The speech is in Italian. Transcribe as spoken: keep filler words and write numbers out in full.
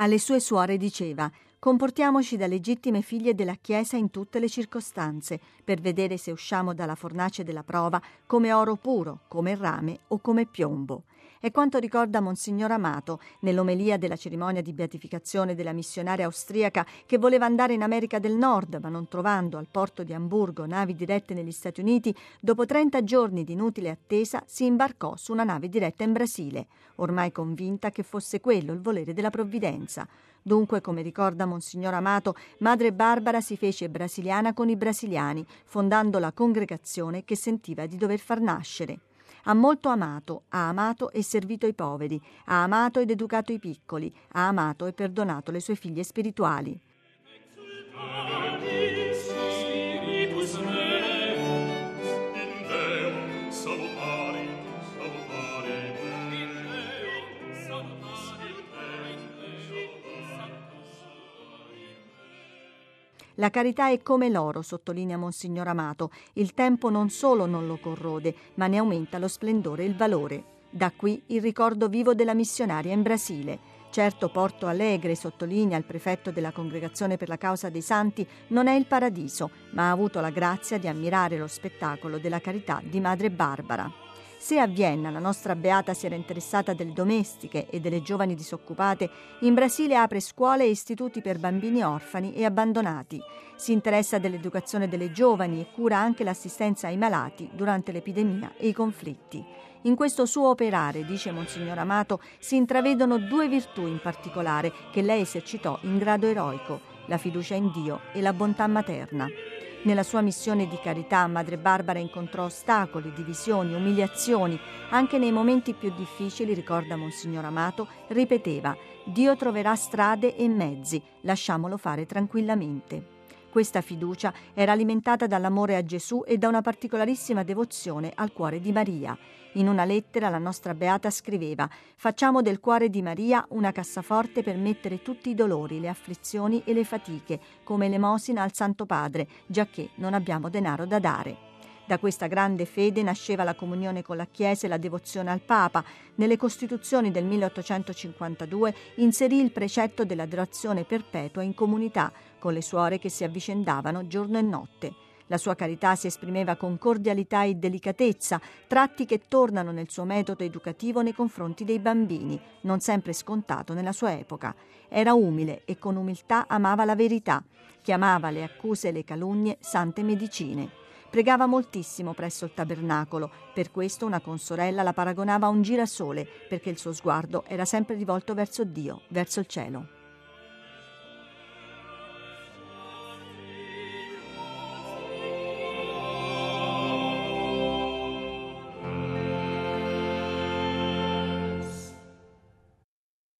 Alle sue suore diceva: comportiamoci da legittime figlie della Chiesa in tutte le circostanze, per vedere se usciamo dalla fornace della prova come oro puro, come rame o come piombo. È quanto ricorda Monsignor Amato nell'omelia della cerimonia di beatificazione della missionaria austriaca che voleva andare in America del Nord, ma non trovando al porto di Amburgo navi dirette negli Stati Uniti, dopo trenta giorni di inutile attesa si imbarcò su una nave diretta in Brasile, ormai convinta che fosse quello il volere della provvidenza. Dunque, come ricorda Monsignor Amato, Madre Barbara si fece brasiliana con i brasiliani, fondando la congregazione che sentiva di dover far nascere. Ha molto amato, ha amato e servito i poveri, ha amato ed educato i piccoli, ha amato e perdonato le sue figlie spirituali. La carità è come l'oro, sottolinea Monsignor Amato. Il tempo non solo non lo corrode, ma ne aumenta lo splendore e il valore. Da qui il ricordo vivo della missionaria in Brasile. Certo, Porto Alegre, sottolinea il prefetto della Congregazione per la Causa dei Santi, non è il paradiso, ma ha avuto la grazia di ammirare lo spettacolo della carità di Madre Barbara. Se a Vienna la nostra beata si era interessata delle domestiche e delle giovani disoccupate, in Brasile apre scuole e istituti per bambini orfani e abbandonati. Si interessa dell'educazione delle giovani e cura anche l'assistenza ai malati durante l'epidemia e i conflitti. In questo suo operare, dice Monsignor Amato, si intravedono due virtù in particolare che lei esercitò in grado eroico: la fiducia in Dio e la bontà materna. Nella sua missione di carità, Madre Barbara incontrò ostacoli, divisioni, umiliazioni. Anche nei momenti più difficili, ricorda Monsignor Amato, ripeteva: Dio troverà strade e mezzi, lasciamolo fare tranquillamente. Questa fiducia era alimentata dall'amore a Gesù e da una particolarissima devozione al cuore di Maria. In una lettera la nostra beata scriveva: facciamo del cuore di Maria una cassaforte per mettere tutti i dolori, le afflizioni e le fatiche, come elemosina al Santo Padre, giacché non abbiamo denaro da dare. Da questa grande fede nasceva la comunione con la Chiesa e la devozione al Papa. Nelle Costituzioni del milleottocentocinquantadue inserì il precetto dell'adorazione perpetua in comunità, con le suore che si avvicendavano giorno e notte. La sua carità si esprimeva con cordialità e delicatezza, tratti che tornano nel suo metodo educativo nei confronti dei bambini, non sempre scontato nella sua epoca. Era umile e con umiltà amava la verità. Chiamava le accuse e le calunnie sante medicine. Pregava moltissimo presso il tabernacolo, per questo una consorella la paragonava a un girasole, perché il suo sguardo era sempre rivolto verso Dio, verso il cielo.